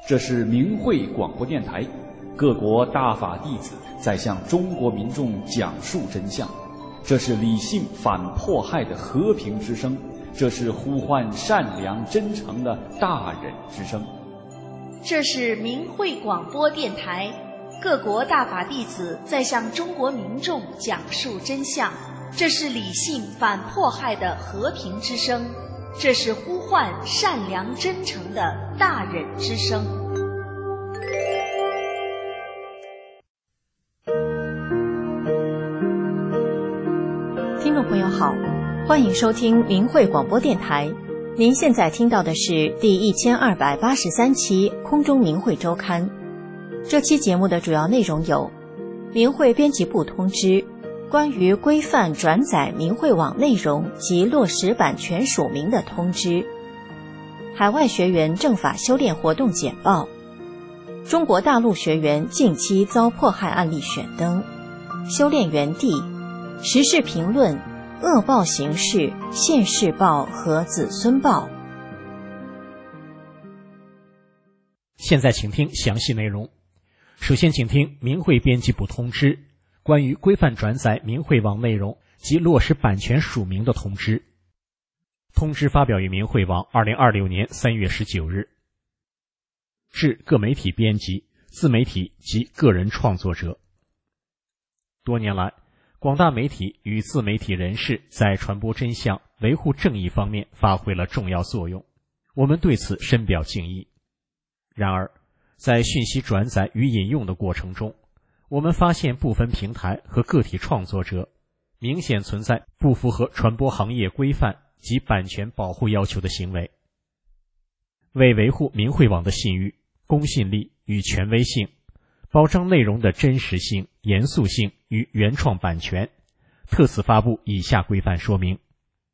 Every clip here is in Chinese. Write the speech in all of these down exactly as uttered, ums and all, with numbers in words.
这是明慧广播电台，各国大法弟子在向中国民众讲述真相。这是理性反迫害的和平之声，这是呼唤善良真诚的大忍之声。 这是明慧广播电台，各国大法弟子在向中国民众讲述真相。这是理性反迫害的和平之声，这是呼唤善良真诚的大忍之声。 听众朋友好，欢迎收听明慧广播电台。您现在听到的是第一千二百八十三期空中明慧周刊。这期节目的主要内容有：明慧编辑部通知关于规范转载明慧网内容及落实版权署名的通知，海外学员正法修炼活动简报，中国大陆学员近期遭迫害案例选登，修炼园地，时事评论，恶报形式，现世报和子孙报。 现在请听详细内容。首先请听明慧编辑部通知关于规范转载明慧网内容及落实版权署名的通知。通知发表于明慧网二零二六年三月十九日。致各媒体编辑、自媒体及个人创作者。多年来，广大媒体与自媒体人士在传播真相、维护正义方面发挥了重要作用，我们对此深表敬意。然而，在讯息转载与引用的过程中，我们发现部分平台和个体创作者明显存在不符合传播行业规范及版权保护要求的行为。为维护明慧网的信誉、公信力与权威性，保障内容的真实性、严肃性与原创版权，特此发布以下规范说明。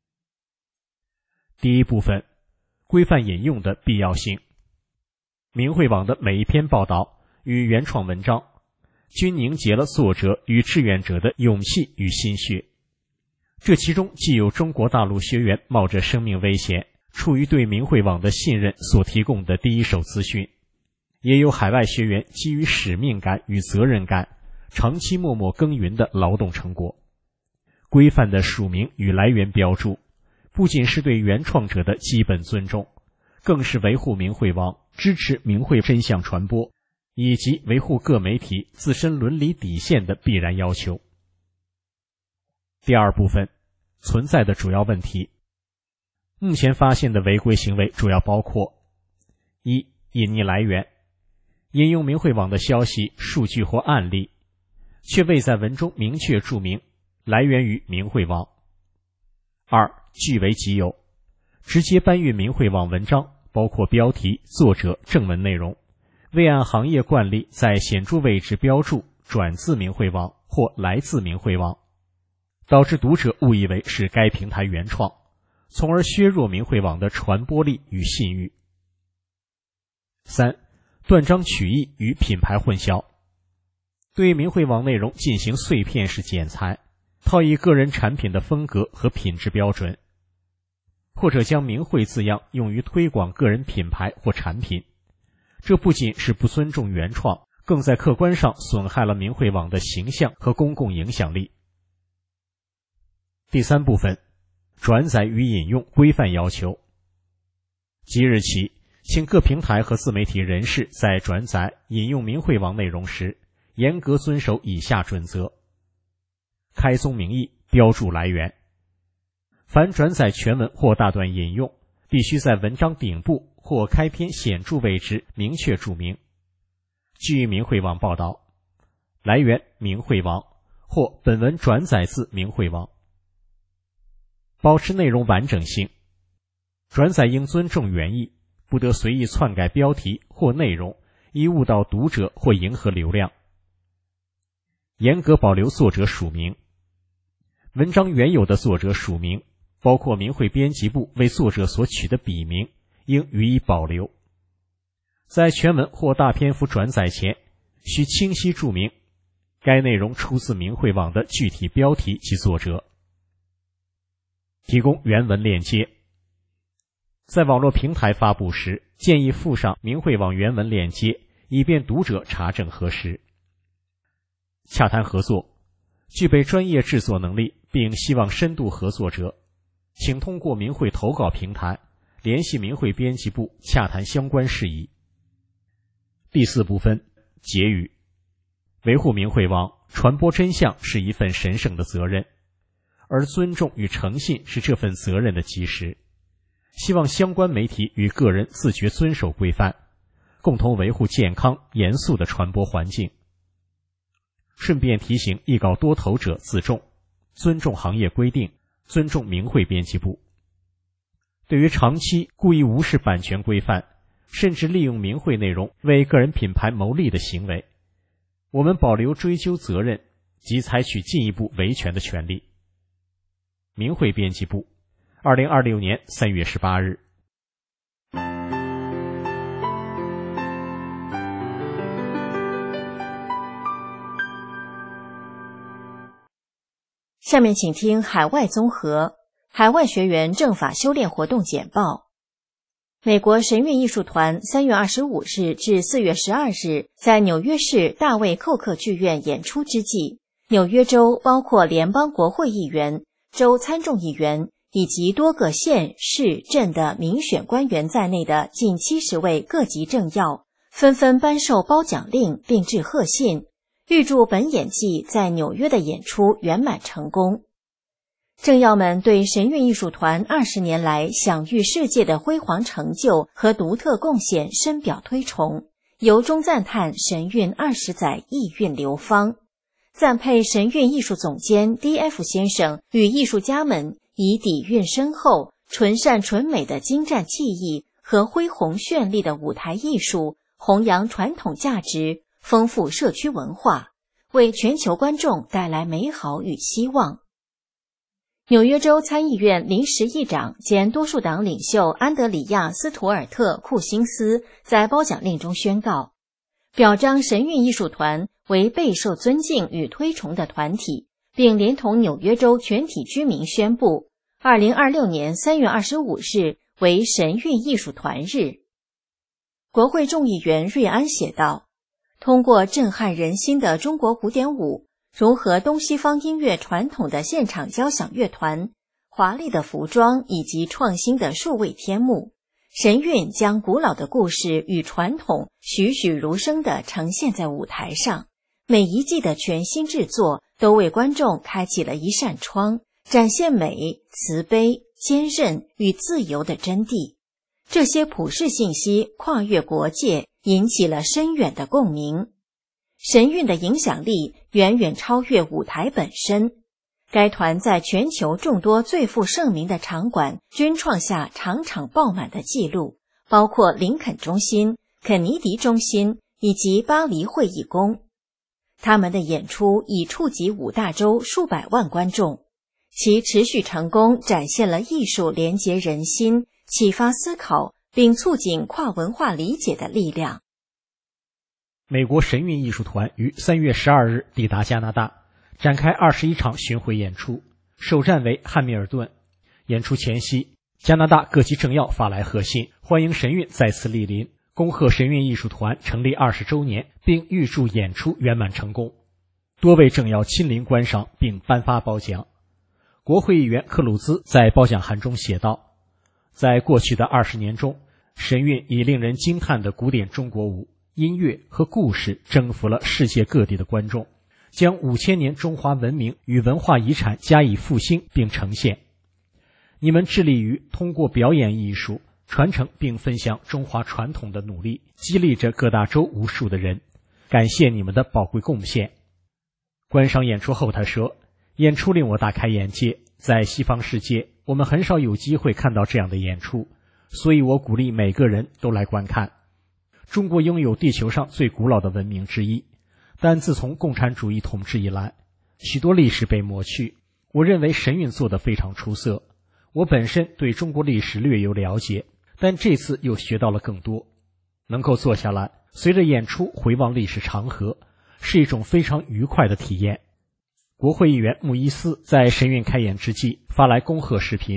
第一部分，规范引用的必要性。明慧网的每一篇报道与原创文章均凝结了作者与志愿者的勇气与心血，这其中既有中国大陆学员冒着生命危险，出于对明慧网的信任所提供的第一手资讯，也有海外学员基于使命感与责任感，长期默默耕耘的劳动成果。规范的署名与来源标注，不仅是对原创者的基本尊重，更是维护明慧网、支持明慧真相传播，以及维护各媒体自身伦理底线的必然要求。第二部分，存在的主要问题。目前发现的违规行为主要包括：一、隐匿来源，引用明慧网的消息、数据或案例，却未在文中明确注明来源于明慧网；二、据为己有，直接搬运明慧网文章，包括标题、作者、正文内容，未按行业惯例在显著位置标注转自明慧网或来自明慧网，导致读者误以为是该平台原创，从而削弱明慧网的传播力与信誉。三、断章取义与品牌混淆，对明慧网内容进行碎片式剪裁，套以个人产品的风格和品质标准，或者将明慧字样用于推广个人品牌或产品，这不仅是不尊重原创，更在客观上损害了明慧网的形象和公共影响力。第三部分，转载与引用规范要求。即日起，请各平台和自媒体人士在转载、引用明慧网内容时，严格遵守以下准则：开宗明义，标注来源。凡转载全文或大段引用，必须在文章顶部或开篇显著位置明确注明：据明慧网报道，来源明慧网，或本文转载自明慧网。保持内容完整性，转载应尊重原意，不得随意篡改标题或内容，以误导读者或迎合流量。严格保留作者署名，文章原有的作者署名，包括明慧编辑部为作者所取的笔名，应予以保留。在全文或大篇幅转载前，需清晰注明该内容出自明慧网的具体标题及作者。提供原文链接。 在网络平台发布时，建议附上明慧网原文链接，以便读者查证核实。洽谈合作，具备专业制作能力并希望深度合作者，请通过明慧投稿平台联系明慧编辑部洽谈相关事宜。第四部分，结语。维护明慧网，传播真相是一份神圣的责任，而尊重与诚信是这份责任的基石。希望相关媒体与个人自觉遵守规范，共同维护健康严肃的传播环境。顺便提醒艺稿多投者自重，尊重行业规定，尊重明慧编辑部。对于长期故意无视版权规范，甚至利用明慧内容为个人品牌谋利的行为，我们保留追究责任及采取进一步维权的权利。明慧编辑部，二零二六年三月十八日。 下面请听海外综合，海外学员政法修炼活动简报。美国神韵艺术团三月二十五日至四月十二日在纽约市大卫寇克剧院演出之际，纽约州包括联邦国会议员、州参众议员以及多个县市镇的民选官员在内的近七十位各级政要纷纷颁授褒奖令并致贺信，预祝本演季在纽约的演出圆满成功。政要们对神韵艺术团二十年来享誉世界的辉煌成就和独特贡献深表推崇，由衷赞叹神韵二十载意韵流芳，赞佩神韵艺术总监 D F 先生与艺术家们以底蕴深厚、纯善纯美的精湛技艺和恢宏绚丽的舞台艺术，弘扬传统价值，丰富社区文化，为全球观众带来美好与希望。纽约州参议院临时议长兼多数党领袖安德里亚·斯图尔特·库辛斯在褒奖令中宣告，表彰神韵艺术团为备受尊敬与推崇的团体，并连同纽约州全体居民宣布二零二六年三月二十五日为神韵艺术团日。国会众议员瑞安写道，通过震撼人心的中国古典舞，融合东西方音乐传统的现场交响乐团、华丽的服装以及创新的数位天幕，神韵将古老的故事与传统栩栩如生地呈现在舞台上。每一季的全新制作都为观众开启了一扇窗，展现美、慈悲、坚韧与自由的真谛。这些普世信息跨越国界，引起了深远的共鸣。神韵的影响力远远超越舞台本身。该团在全球众多最负盛名的场馆均创下场场爆满的纪录，包括林肯中心、肯尼迪中心以及巴黎会议宫。他们的演出已触及五大洲数百万观众，其持续成功展现了艺术连结人心、启发思考并促进跨文化理解的力量。 美国神韵艺术团于三月十二日抵达加拿大，展开二十一场巡回演出，首站为汉密尔顿。演出前夕，加拿大各级政要发来贺信，欢迎神韵再次莅临，恭贺神韵艺术团成立二十周年，并预祝演出圆满成功。多位政要亲临观赏并颁发褒奖。国会议员克鲁兹在褒奖函中写道，在过去的二十年中，神韵以令人惊叹的古典中国舞、音乐和故事征服了世界各地的观众，将五千年中华文明与文化遗产加以复兴并呈现。你们致力于通过表演艺术传承并分享中华传统的努力，激励着各大洲无数的人，感谢你们的宝贵贡献。观赏演出后他说，演出令我大开眼界，在西方世界我们很少有机会看到这样的演出，所以我鼓励每个人都来观看。中国拥有地球上最古老的文明之一，但自从共产主义统治以来，许多历史被抹去。我认为神韵做得非常出色。我本身对中国历史略有了解，但这次又学到了更多。能够坐下来，随着演出回望历史长河，是一种非常愉快的体验。国会议员穆伊斯在神韵开演之际发来恭贺视频，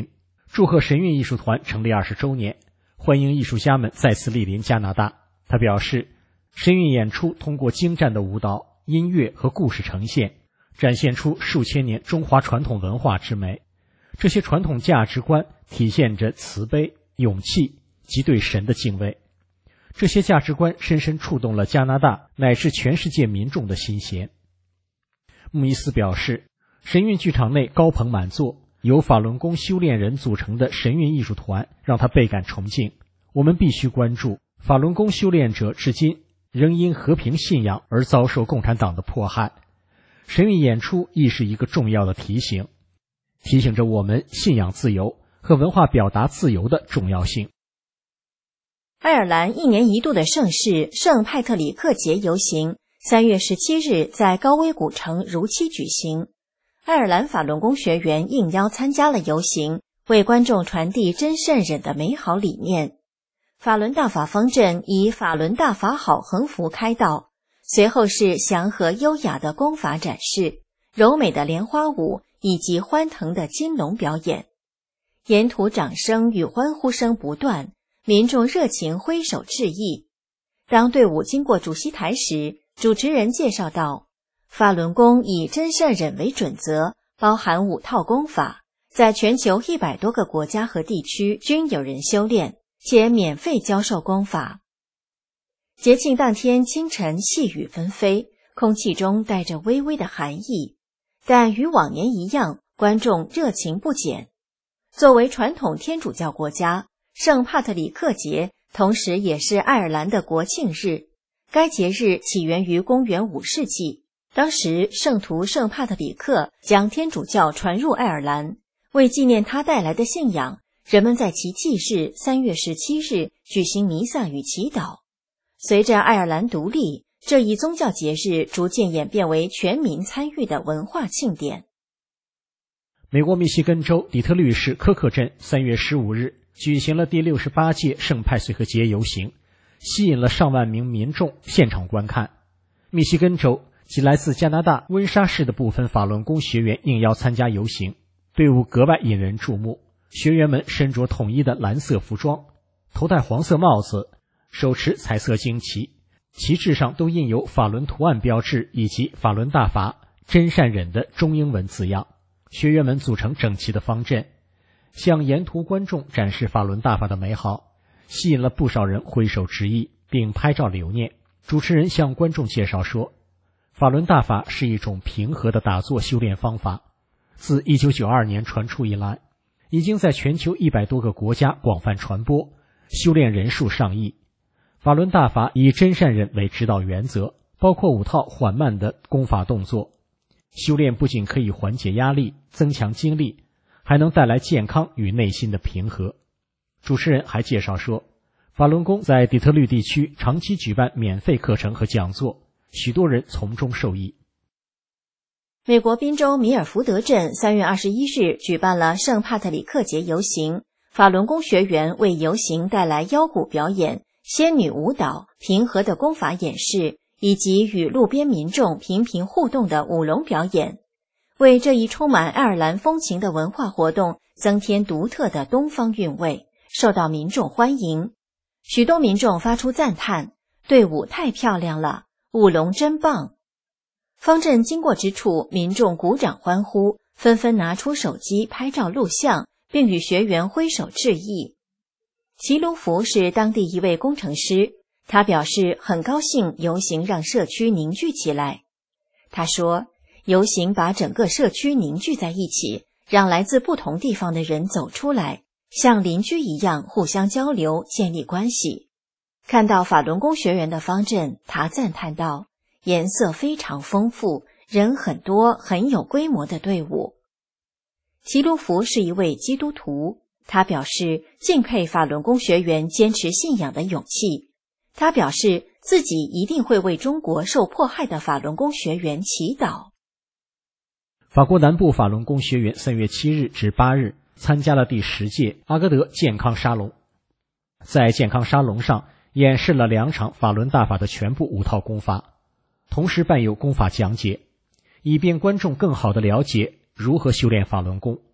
祝贺神韵艺术团成立二十周年，欢迎艺术家们再次莅临加拿大。他表示，神韵演出通过精湛的舞蹈、音乐和故事呈现，展现出数千年中华传统文化之美。这些传统价值观体现着慈悲、勇气及对神的敬畏。这些价值观深深触动了加拿大乃至全世界民众的心弦。穆伊斯表示，神韵剧场内高朋满座，由法轮功修炼人组成的神韵艺术团让他倍感崇敬。我们必须关注法轮功修炼者至今仍因和平信仰而遭受共产党的迫害。神韵演出亦是一个重要的提醒，提醒着我们信仰自由和文化表达自由的重要性。 爱尔兰一年一度的盛事圣派特里克节游行三月十七日在高威古城如期举行。爱尔兰法轮功学员应邀参加了游行，为观众传递真善忍的美好理念。法轮大法方阵以法轮大法好横幅开道，随后是祥和优雅的功法展示、柔美的莲花舞以及欢腾的金龙表演。沿途掌声与欢呼声不断，民众热情挥手致意。当队伍经过主席台时，主持人介绍道，法轮功以真善忍为准则，包含五套功法，在全球一百多个国家和地区均有人修炼，且免费教授功法。节庆当天清晨细雨纷飞，空气中带着微微的寒意，但与往年一样，观众热情不减。作为传统天主教国家，圣帕特里克节同时也是爱尔兰的国庆日。该节日起源于公元五世纪，当时圣徒圣帕特里克将天主教传入爱尔兰，为纪念他带来的信仰，人们在其忌日三月十七日举行弥撒与祈祷。随着爱尔兰独立，这一宗教节日逐渐演变为全民参与的文化庆典。 美国密西根州底特律市科克镇三月十五日举行了第六十八届圣派翠克节游行，吸引了上万名民众现场观看。密西根州及来自加拿大温莎市的部分法轮功学员应邀参加游行，队伍格外引人注目。学员们身着统一的蓝色服装，头戴黄色帽子，手持彩色旌旗，旗帜上都印有法轮图案标志以及法轮大法真善忍的中英文字样。学员们组成整齐的方阵，向沿途观众展示法轮大法的美好，吸引了不少人挥手致意并拍照留念。主持人向观众介绍说，法轮大法是一种平和的打坐修炼方法，自一九九二年传出以来，已经在全球一百多个国家广泛传播，修炼人数上亿。法轮大法以真善忍为指导原则，包括五套缓慢的功法动作。修炼不仅可以缓解压力、增强精力，还能带来健康与内心的平和。主持人还介绍说，法轮功在底特律地区长期举办免费课程和讲座，许多人从中受益。 美国宾州米尔福德镇三月二十一日举办了圣帕特里克节游行，法轮功学员为游行带来腰鼓表演、仙女舞蹈、平和的功法演示，以及与路边民众频频互动的舞龙表演，为这一充满爱尔兰风情的文化活动增添独特的东方韵味，受到民众欢迎。许多民众发出赞叹，队伍太漂亮了，舞龙真棒。方阵经过之处，民众鼓掌欢呼，纷纷拿出手机拍照录像，并与学员挥手致意。齐卢福是当地一位工程师，他表示很高兴游行让社区凝聚起来。他说，游行把整个社区凝聚在一起，让来自不同地方的人走出来，像邻居一样互相交流，建立关系。看到法轮功学员的方阵，他赞叹道，颜色非常丰富，人很多，很有规模的队伍。齐卢福是一位基督徒，他表示敬佩法轮功学员坚持信仰的勇气。他表示自己一定会为中国受迫害的法轮功学员祈祷。 法国南部法轮功学员三月七日至八日参加了第十届阿格德健康沙龙，在健康沙龙上演示了两场法轮大法的全部五套功法，同时伴有功法讲解，以便观众更好地了解如何修炼法轮功，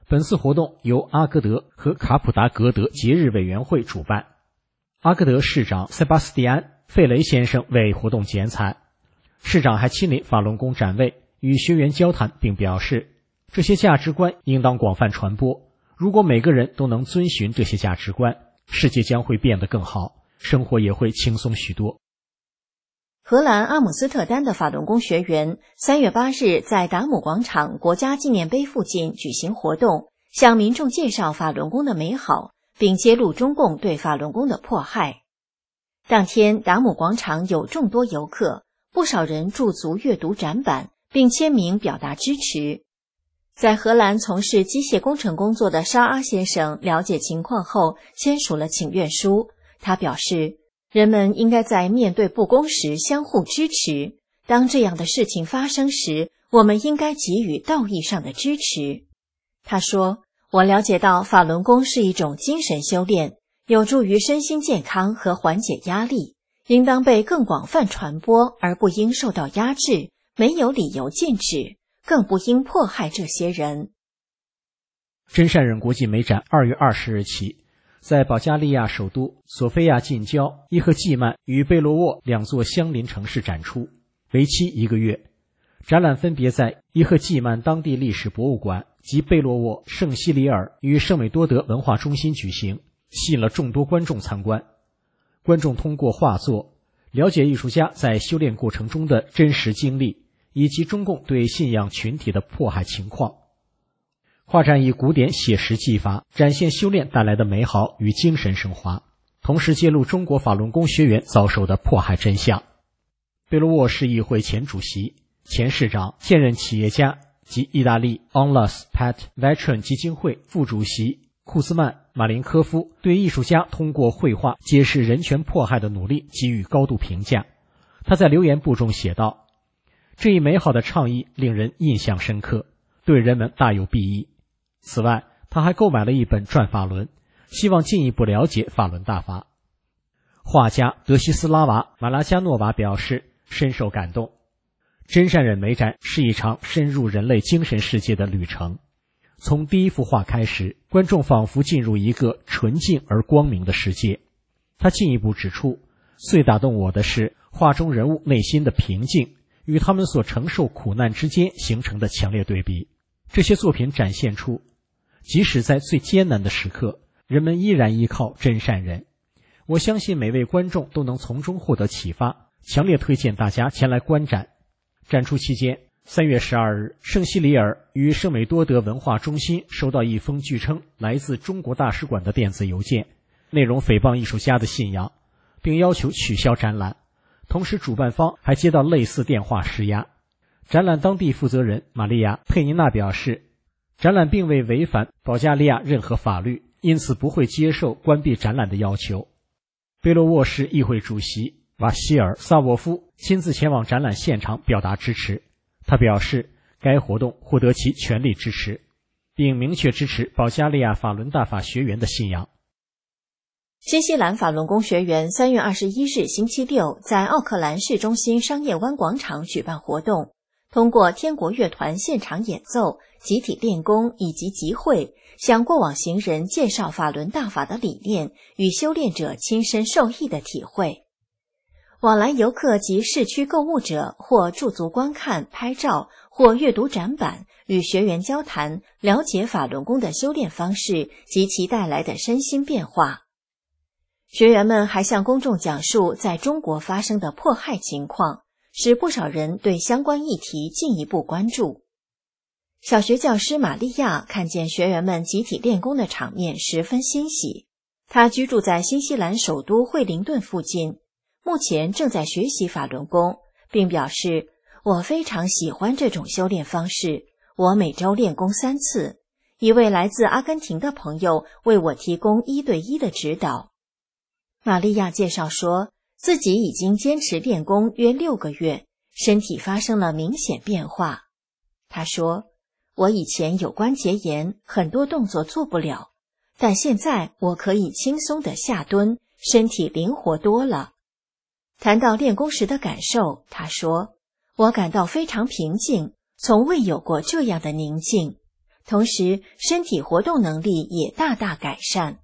本次活动由阿格德和卡普达格德节日委员会主办。阿格德市长塞巴斯蒂安·费雷先生为活动剪彩，市长还亲临法轮功展位，与学员交谈，并表示这些价值观应当广泛传播，如果每个人都能遵循这些价值观，世界将会变得更好，生活也会轻松许多。 荷兰阿姆斯特丹的法轮功学员三月八日在达姆广场国家纪念碑附近举行活动，向民众介绍法轮功的美好，并揭露中共对法轮功的迫害。当天，达姆广场有众多游客，不少人驻足阅读展板，并签名表达支持。在荷兰从事机械工程工作的沙阿先生了解情况后，签署了请愿书。他表示，人们应该在面对不公时相互支持，当这样的事情发生时，我们应该给予道义上的支持。他说，我了解到法轮功是一种精神修炼，有助于身心健康和缓解压力，应当被更广泛传播，而不应受到压制，没有理由禁止，更不应迫害这些人。 真善忍国际美展二月二十日起在保加利亚首都索菲亚近郊伊赫季曼与贝罗沃两座相邻城市展出，为期一个月。展览分别在伊赫季曼当地历史博物馆及贝洛沃圣西里尔与圣美多德文化中心举行，吸引了众多观众参观。观众通过画作了解艺术家在修炼过程中的真实经历，以及中共对信仰群体的迫害情况。画展以古典写实技法展现修炼带来的美好与精神升华，同时揭露中国法轮功学员遭受的迫害真相。贝罗沃市议会前主席、前市长、现任企业家及意大利 Onlus Pat Veteran 基金会副主席库斯曼·马林科夫对艺术家通过绘画揭示人权迫害的努力给予高度评价。他在留言簿中写道，这一美好的倡议令人印象深刻，对人们大有裨益。此外，他还购买了一本转法轮，希望进一步了解法轮大法。画家德西斯拉娃·马拉加诺娃表示深受感动。真善忍美展是一场深入人类精神世界的旅程，从第一幅画开始，观众仿佛进入一个纯净而光明的世界。他进一步指出，最打动我的是画中人物内心的平静与他们所承受苦难之间形成的强烈对比。这些作品展现出即使在最艰难的时刻，人们依然依靠真善忍。我相信每位观众都能从中获得启发，强烈推荐大家前来观展。展出期间，三月十二日，圣西里尔与圣美多德文化中心收到一封据称来自中国大使馆的电子邮件，内容诽谤艺术家的信仰，并要求取消展览。同时，主办方还接到类似电话施压。展览当地负责人玛利亚·佩尼娜表示，展览并未违反保加利亚任何法律，因此不会接受关闭展览的要求。贝洛沃市议会主席瓦希尔·萨沃夫亲自前往展览现场表达支持。他表示，该活动获得其全力支持，并明确支持保加利亚法轮大法学员的信仰。 新西兰法轮功学员三月二十一日星期六在奥克兰市中心商业湾广场举办活动，通过天国乐团现场演奏、集体练功以及集会，向过往行人介绍法轮大法的理念与修炼者亲身受益的体会。往来游客及市区购物者或驻足观看、拍照或阅读展板，与学员交谈，了解法轮功的修炼方式及其带来的身心变化。学员们还向公众讲述在中国发生的迫害情况，使不少人对相关议题进一步关注。小学教师玛利亚看见学员们集体练功的场面十分欣喜。她居住在新西兰首都惠灵顿附近，目前正在学习法轮功，并表示，我非常喜欢这种修炼方式，我每周练功三次。一位来自阿根廷的朋友为我提供一对一的指导。玛利亚介绍说，自己已经坚持练功约六个月，身体发生了明显变化。她说，我以前有关节炎，很多动作做不了，但现在我可以轻松地下蹲，身体灵活多了。谈到练功时的感受，她说，我感到非常平静，从未有过这样的宁静。 同时身体活动能力也大大改善。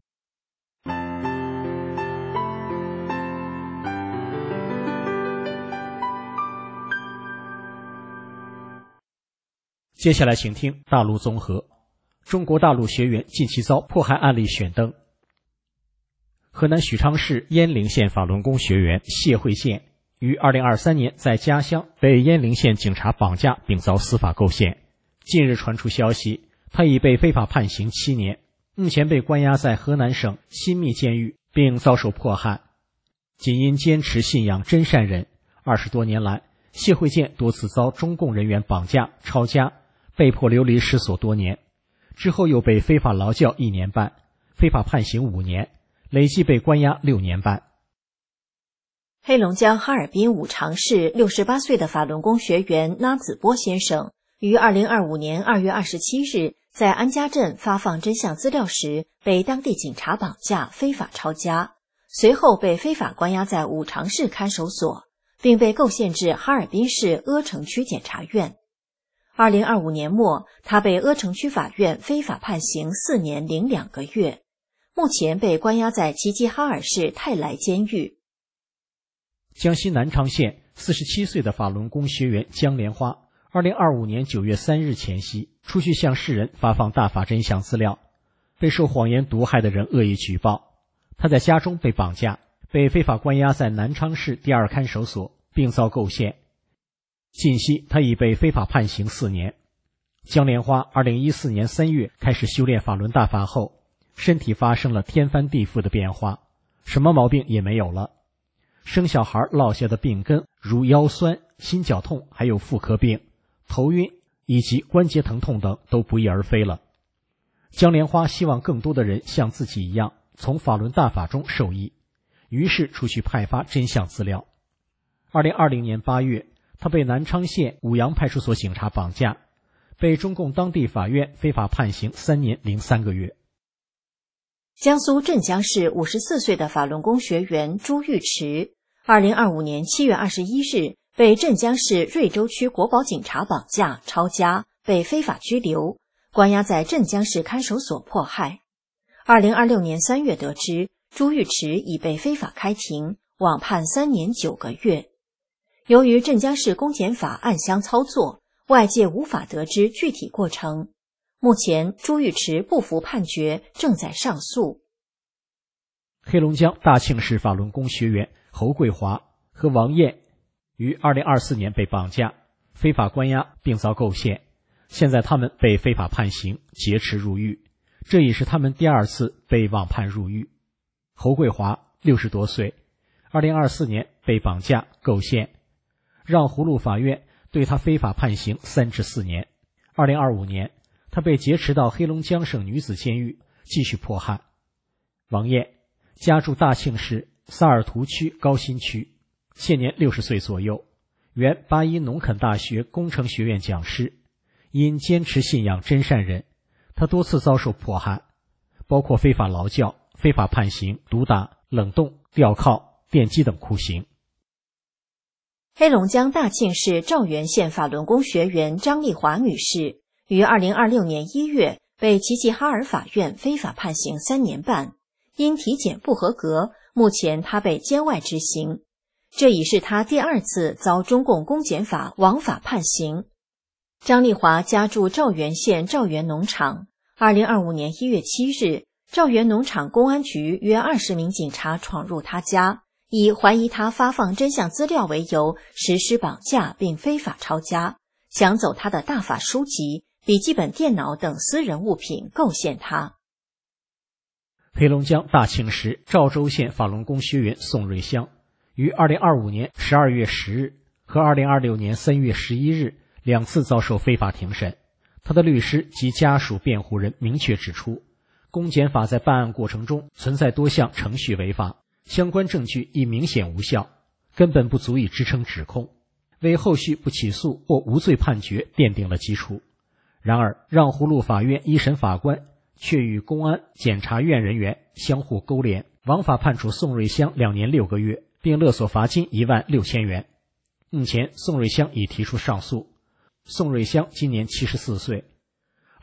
接下来请听大陆综合。中国大陆学员近期遭迫害案例选登。河南许昌市鄢陵县法轮功学员谢慧建于二零二三年在家乡被鄢陵县警察绑架并遭司法构陷。近日传出消息，他已被非法判刑七年，目前被关押在河南省新密监狱并遭受迫害。仅因坚持信仰真善忍，二十多年来，谢慧建多次遭中共人员绑架、抄家，被迫流离失所多年，之后又被非法劳教一年半，非法判刑五年，累计被关押六年半。 黑龙江哈尔滨五常市六十八岁的法轮功学员拉子波先生，于二零二五年二月二十七日在安家镇发放真相资料时，被当地警察绑架，非法抄家，随后被非法关押在五常市看守所，并被构陷至哈尔滨市阿城区检察院。二零二五年末，他被阿城区法院非法判刑四年零两个月，目前被关押在齐齐哈尔市泰来监狱。 江西南昌县四十七岁的法轮功学员江莲花，二零二五年九月三日前夕出去向世人发放大法真相资料，被受谎言毒害的人恶意举报，他在家中被绑架，被非法关押在南昌市第二看守所，并遭构陷。近期他已被非法判刑四年。江莲花二零一四年三月开始修炼法轮大法后，身体发生了天翻地覆的变化，什么毛病也没有了。生小孩落下的病根如腰酸、心绞痛，还有妇科病、头晕以及关节疼痛等都不翼而飞了。江莲花希望更多的人像自己一样从法轮大法中受益，于是出去派发真相资料。二零二零年八月，他被南昌县舞阳派出所警察绑架，被中共当地法院非法判刑三年零三个月。 江苏镇江市五十四岁的法轮功学员朱玉池，二零二五年七月二十一日被镇江市瑞州区国保警察绑架、抄家，被非法拘留，关押在镇江市看守所迫害。二零二六年三月得知，朱玉池已被非法开庭，网判三年九个月。由于镇江市公检法暗箱操作，外界无法得知具体过程。目前朱玉池不服判决，正在上诉。 黑龙江大庆市法轮功学员侯桂华和王艳于二零二四年被绑架、非法关押并遭构陷，现在他们被非法判刑，劫持入狱，这已是他们第二次被网判入狱。侯桂华六十多岁，二零二四年被绑架构陷，让葫芦法院对他非法判刑三至四年。二零二五年，他被劫持到黑龙江省女子监狱继续迫害。王艳家住大庆市萨尔图区高新区，现年六十岁左右，原八一农垦大学工程学院讲师，因坚持信仰真善忍，他多次遭受迫害，包括非法劳教、非法判刑、毒打、冷冻、吊铐、电击等酷刑。 黑龙江大庆市肇源县法轮功学员张丽华女士于二零二六年一月被齐齐哈尔法院非法判刑三年半，因体检不合格，目前她被监外执行。这已是她第二次遭中共公检法枉法判刑。张丽华家住肇源县肇源农场，二零二五年一月七日，肇源农场公安局约二十名警察闯入她家，以怀疑她发放真相资料为由，实施绑架并非法抄家，抢走她的大法书籍、笔记本电脑等私人物品，构陷她。 黑龙江大庆市肇州县法轮功学员宋瑞香于二零二五年十二月十日和二零二六年三月十一日两次遭受非法庭审。他的律师及家属辩护人明确指出，公检法在办案过程中存在多项程序违法，相关证据亦明显无效，根本不足以支撑指控，为后续不起诉或无罪判决奠定了基础。然而，让葫芦法院一审法官却与公安、检察院人员相互勾连，枉法判处宋瑞香两年六个月，并勒索罚金一万六千元。目前，宋瑞香已提出上诉。宋瑞香今年七十四岁。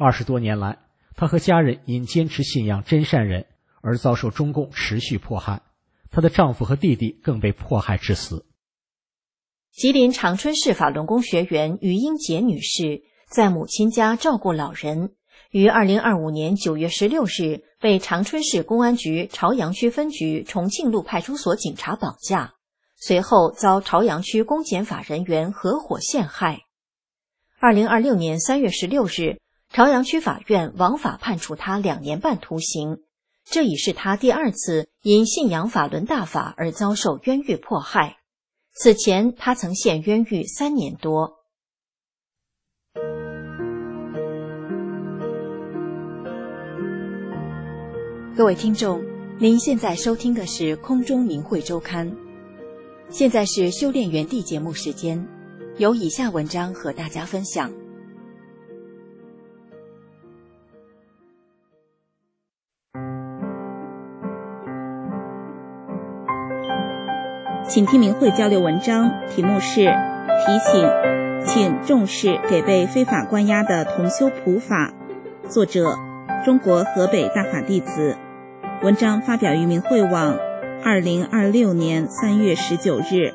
二十多年来，他和家人因坚持信仰真善忍而遭受中共持续迫害，她的丈夫和弟弟更被迫害致死。 吉林长春市法轮功学员于英杰女士在母亲家照顾老人，于二零二五年九月十六日被长春市公安局朝阳区分局重庆路派出所警察绑架，随后遭朝阳区公检法人员合伙陷害。二零二六年三月十六日，朝阳区法院枉法判处他两年半徒刑，这已是他第二次因信仰法轮大法而遭受冤狱迫害。此前他曾陷冤狱三年多。各位听众，您现在收听的是空中明慧周刊，现在是修炼园地节目时间，由以下文章和大家分享。 请听明慧交流文章，题目是提醒，请重视给被非法关押的同修普法，作者中国河北大法弟子。文章发表于明慧网二零二六年三月十九日。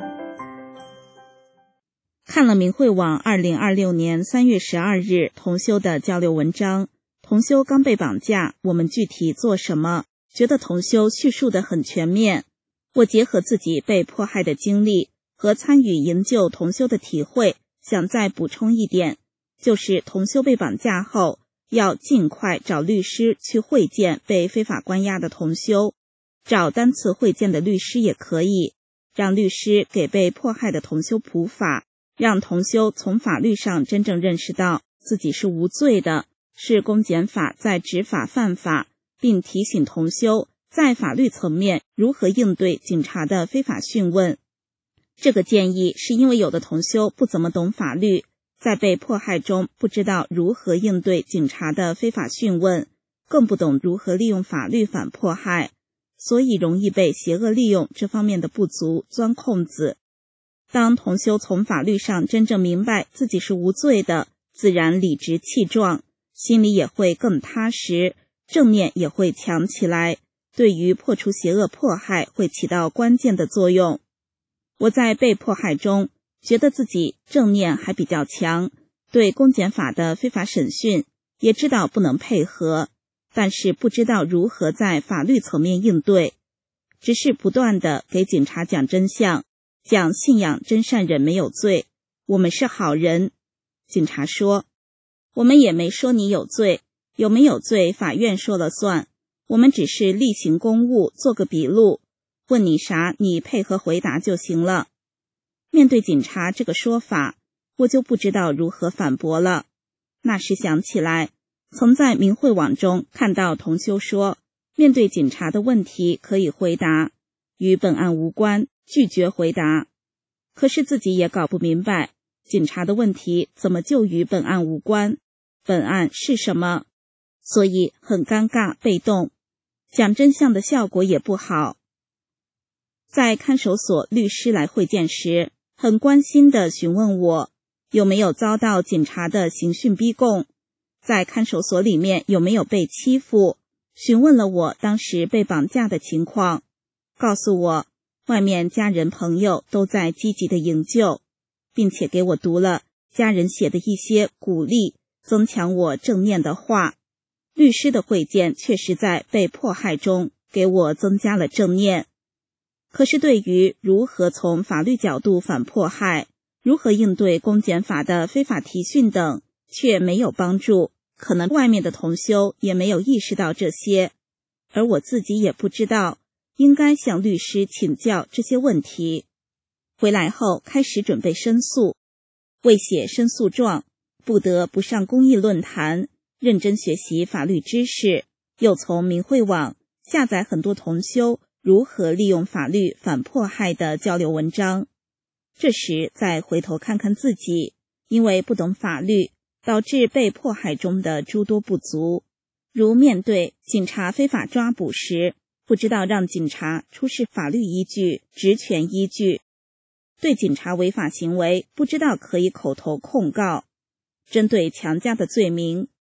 看了明慧网二零二六年三月十二日同修的交流文章，同修刚被绑架，我们具体做什么？觉得同修叙述得很全面。我结合自己被迫害的经历和参与营救同修的体会，想再补充一点，就是同修被绑架后，要尽快找律师去会见被非法关押的同修，找单次会见的律师也可以，让律师给被迫害的同修普法，让同修从法律上真正认识到自己是无罪的，是公检法在执法犯法，并提醒同修在法律层面如何应对警察的非法讯问。这个建议是因为有的同修不怎么懂法律，在被迫害中不知道如何应对警察的非法讯问，更不懂如何利用法律反迫害，所以容易被邪恶利用这方面的不足钻空子。当同修从法律上真正明白自己是无罪的，自然理直气壮，心里也会更踏实，正念也会强起来，对于破除邪恶迫害会起到关键的作用。我在被迫害中觉得自己正念还比较强，对公检法的非法审讯也知道不能配合，但是不知道如何在法律层面应对，只是不断地给警察讲真相，讲信仰真善忍没有罪，我们是好人。警察说，我们也没说你有罪，有没有罪法院说了算，我们只是例行公务，做个笔录，问你啥你配合回答就行了。面对警察这个说法，我就不知道如何反驳了。那时想起来，曾在明慧网中看到同修说，面对警察的问题可以回答，与本案无关，拒绝回答。可是自己也搞不明白，警察的问题怎么就与本案无关？本案是什么？所以很尴尬被动，讲真相的效果也不好。在看守所律师来会见时，很关心地询问我有没有遭到警察的刑讯逼供，在看守所里面有没有被欺负，询问了我当时被绑架的情况，告诉我外面家人朋友都在积极的营救，并且给我读了家人写的一些鼓励增强我正念的话。律师的会见确实在被迫害中给我增加了正念，可是对于如何从法律角度反迫害，如何应对公检法的非法提讯等，却没有帮助。可能外面的同修也没有意识到这些，而我自己也不知道应该向律师请教这些问题。回来后开始准备申诉，为写申诉状，不得不上公益论坛，认真学习法律知识，又从明慧网下载很多同修如何利用法律反迫害的交流文章。这时再回头看看自己，因为不懂法律，导致被迫害中的诸多不足，如面对警察非法抓捕时，不知道让警察出示法律依据、职权依据；对警察违法行为不知道可以口头控告；针对强加的罪名，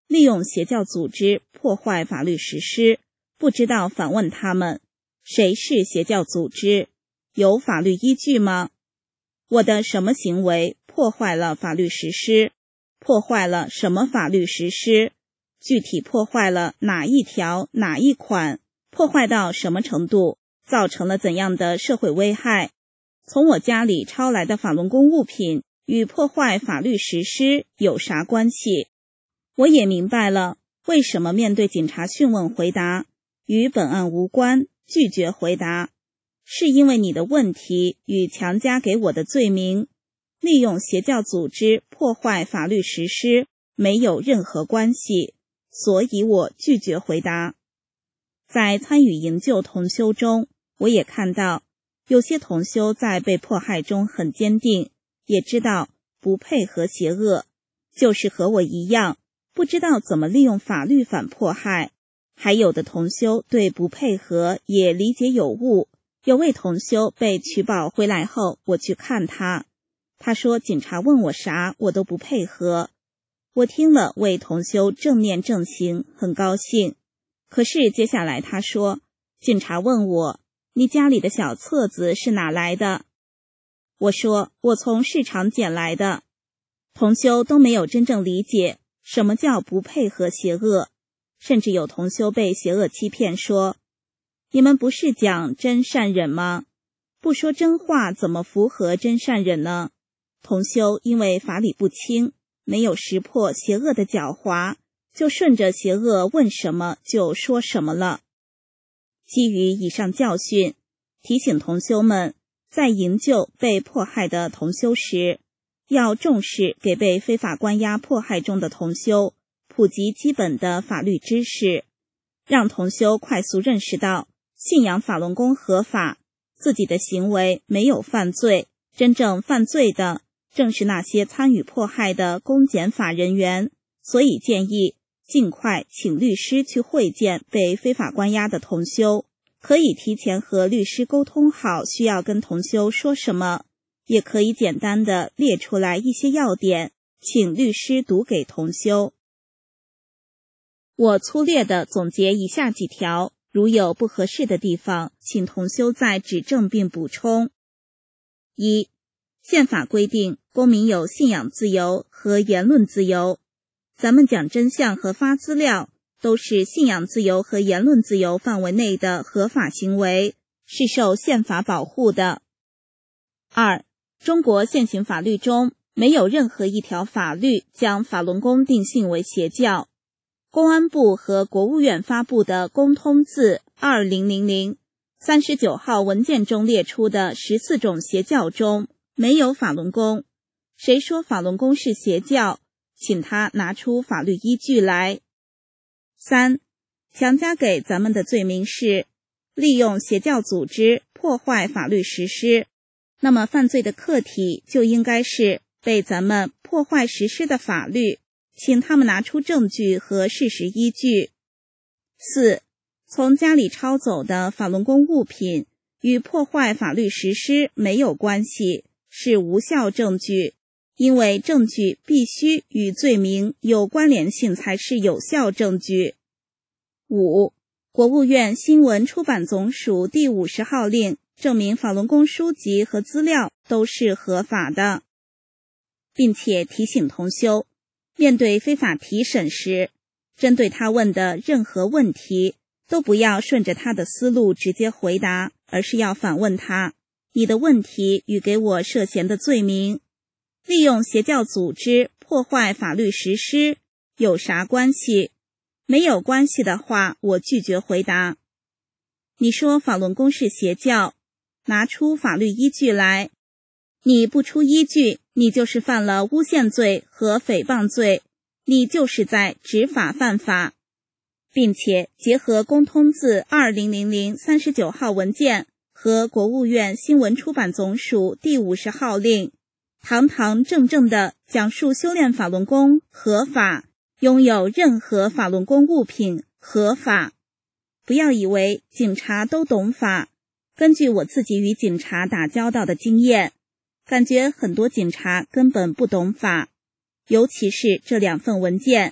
利用邪教组织破坏法律实施，不知道反问他们，谁是邪教组织？有法律依据吗？我的什么行为破坏了法律实施？破坏了什么法律实施？具体破坏了哪一条哪一款？破坏到什么程度？造成了怎样的社会危害？从我家里抄来的法轮功物品与破坏法律实施有啥关系？我也明白了，为什么面对警察讯问回答与本案无关，拒绝回答，是因为你的问题与强加给我的罪名利用邪教组织破坏法律实施没有任何关系，所以我拒绝回答。在参与营救同修中，我也看到有些同修在被迫害中很坚定，也知道不配合邪恶，就是和我一样，不知道怎么利用法律反迫害。还有的同修对不配合也理解有误。有位同修被取保回来后，我去看他，他说警察问我啥我都不配合。我听了为同修正念正行，很高兴。可是接下来他说，警察问我，你家里的小册子是哪来的？我说我从市场捡来的。同修都没有真正理解什么叫不配合邪恶，甚至有同修被邪恶欺骗说，你们不是讲真善忍吗？不说真话怎么符合真善忍呢？同修因为法理不清，没有识破邪恶的狡猾，就顺着邪恶问什么就说什么了。基于以上教训，提醒同修们在营救被迫害的同修时，要重视给被非法关押迫害中的同修普及基本的法律知识，让同修快速认识到信仰法轮功合法，自己的行为没有犯罪，真正犯罪的正是那些参与迫害的公检法人员，所以建议尽快请律师去会见被非法关押的同修，可以提前和律师沟通好需要跟同修说什么，也可以简单的列出来一些要点，请律师读给同修。我粗略的总结以下几条，如有不合适的地方，请同修再指正并补充。一、宪法规定公民有信仰自由和言论自由，咱们讲真相和发资料都是信仰自由和言论自由范围内的合法行为，是受宪法保护的。二、中国现行法律中没有任何一条法律将法轮功定性为邪教。公安部和国务院发布的公通字二零零零三十九号文件中列出的十四种邪教中没有法轮功，谁说法轮功是邪教，请他拿出法律依据来。三、强加给咱们的罪名是利用邪教组织破坏法律实施，那么犯罪的客体就应该是被咱们破坏实施的法律，请他们拿出证据和事实依据。四、从家里抄走的法轮功物品与破坏法律实施没有关系，是无效证据，因为证据必须与罪名有关联性才是有效证据。五、国务院新闻出版总署第五十号令证明法轮功书籍和资料都是合法的，并且提醒同修，面对非法提审时，针对他问的任何问题，都不要顺着他的思路直接回答，而是要反问他，你的问题与给我涉嫌的罪名，利用邪教组织破坏法律实施有啥关系？没有关系的话，我拒绝回答。你说法轮功是邪教，拿出法律依据来。你不出依据，你就是犯了诬陷罪和诽谤罪，你就是在执法犯法，并且结合公通字二零零零三十九号文件和国务院新闻出版总署第五十号令，堂堂正正的讲述修炼法轮功合法，拥有任何法轮功物品合法。不要以为警察都懂法，根据我自己与警察打交道的经验，感觉很多警察根本不懂法，尤其是这两份文件，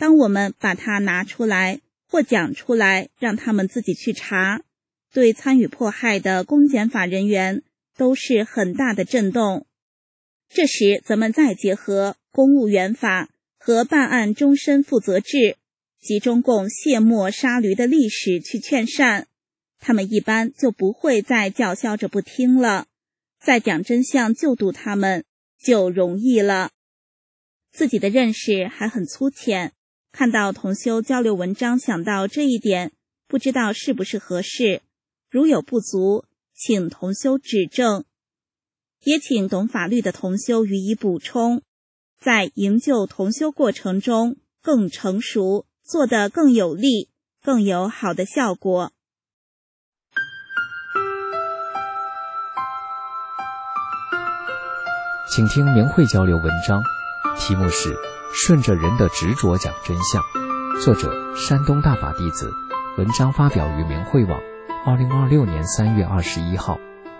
当我们把它拿出来或讲出来，让他们自己去查，对参与迫害的公检法人员都是很大的震动。这时咱们再结合公务员法和办案终身负责制及中共卸磨杀驴的历史去劝善，他们一般就不会再叫嚣着不听了，再讲真相救度他们就容易了。自己的认识还很粗浅，看到同修交流文章想到这一点，不知道是不是合适，如有不足，请同修指正，也请懂法律的同修予以补充，在营救同修过程中更成熟，做得更有力，更有好的效果。 请听明慧交流文章，题目是顺着人的执着讲真相，作者山东大法弟子，文章发表于明慧网二零二六年三月二十一号。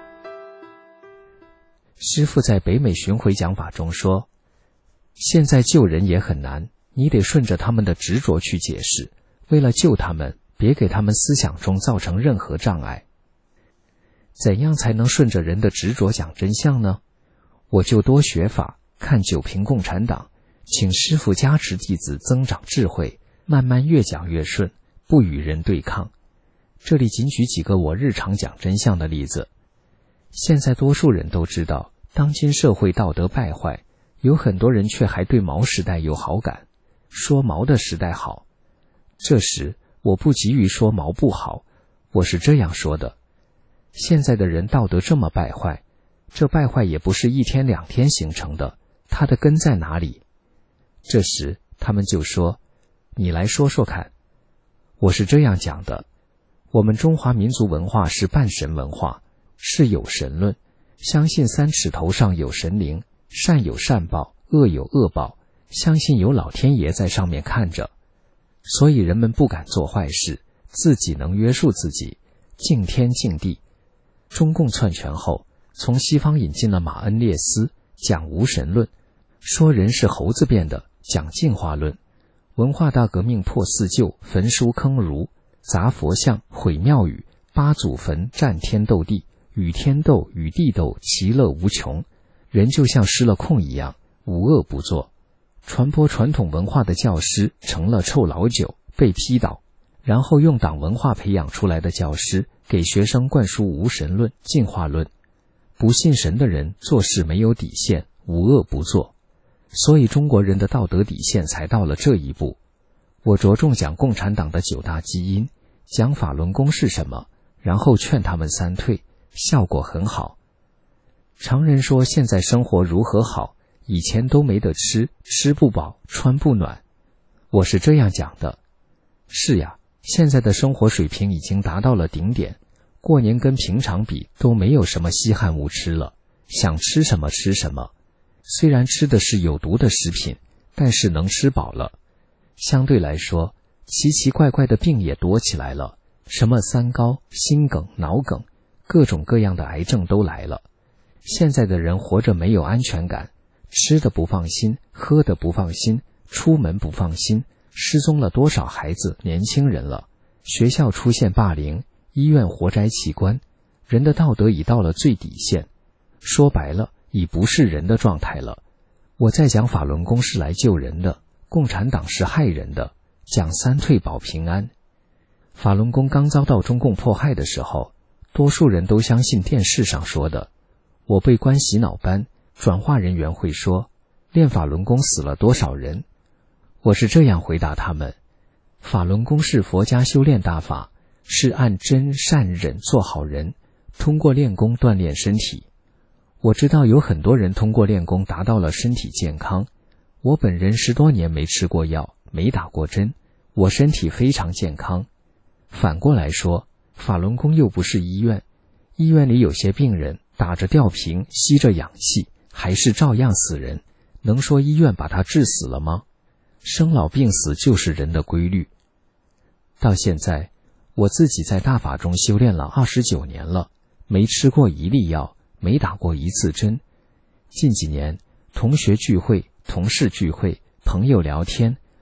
师父在北美巡回讲法中说，现在救人也很难，你得顺着他们的执着去解释，为了救他们，别给他们思想中造成任何障碍。怎样才能顺着人的执着讲真相呢？我就多学法，看九评共产党，请师父加持弟子增长智慧，慢慢越讲越顺，不与人对抗。这里仅举几个我日常讲真相的例子。现在多数人都知道，当今社会道德败坏，有很多人却还对毛时代有好感，说毛的时代好。这时我不急于说毛不好，我是这样说的：现在的人道德这么败坏，这败坏也不是一天两天形成的，它的根在哪里？这时他们就说，你来说说看。我是这样讲的：我们中华民族文化是半神文化，是有神论，相信三尺头上有神灵，善有善报，恶有恶报，相信有老天爷在上面看着，所以人们不敢做坏事，自己能约束自己，敬天敬地。中共篡权后，从西方引进了马恩列斯，讲无神论，说人是猴子变的，讲进化论。文化大革命破四旧，焚书坑儒，砸佛像，毁庙宇，八祖坟，战天斗地，与天斗，与地斗，其乐无穷。人就像失了控一样，无恶不作。传播传统文化的教师成了臭老九，被批倒，然后用党文化培养出来的教师给学生灌输无神论、进化论。不信神的人做事没有底线，无恶不作，所以中国人的道德底线才到了这一步。我着重讲共产党的九大基因，讲法轮功是什么，然后劝他们三退，效果很好。常人说现在生活如何好，以前都没得吃，吃不饱，穿不暖。我是这样讲的：是呀，现在的生活水平已经达到了顶点，过年跟平常比都没有什么稀罕物吃了，想吃什么吃什么。虽然吃的是有毒的食品，但是能吃饱了。相对来说，奇奇怪怪的病也多起来了，什么三高、心梗、脑梗，各种各样的癌症都来了。现在的人活着没有安全感，吃的不放心，喝的不放心，出门不放心，失踪了多少孩子、年轻人了，学校出现霸凌，医院活摘器官，人的道德已到了最底线，说白了，已不是人的状态了。我在讲法轮功是来救人的，共产党是害人的，讲三退保平安。法轮功刚遭到中共迫害的时候，多数人都相信电视上说的。我被关洗脑班，转化人员会说，练法轮功死了多少人？我是这样回答他们：法轮功是佛家修炼大法，是按真善忍做好人，通过练功锻炼身体。我知道有很多人通过练功达到了身体健康，我本人十多年没吃过药，没打过针，我身体非常健康。反过来说，法轮功又不是医院，医院里有些病人打着吊瓶，吸着氧气，还是照样死人，能说医院把他治死了吗？生老病死就是人的规律。到现在，我自己在大法中修炼了二十九年了，没吃过一粒药，没打过一次针。近几年，同学聚会、同事聚会、朋友聊天，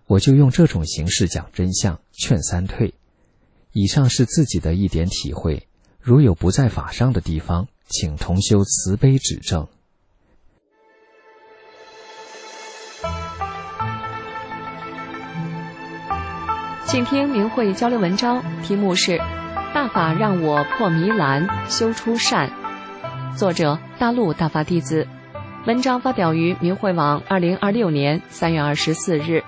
我就用这种形式讲真相，劝三退。以上是自己的一点体会，如有不在法上的地方，请同修慈悲指正。 请听明慧交流文章，题目是大法让我破迷蓝，修出善，作者大陆大法弟子。文章发表于明慧网二零二六年三月二十四日。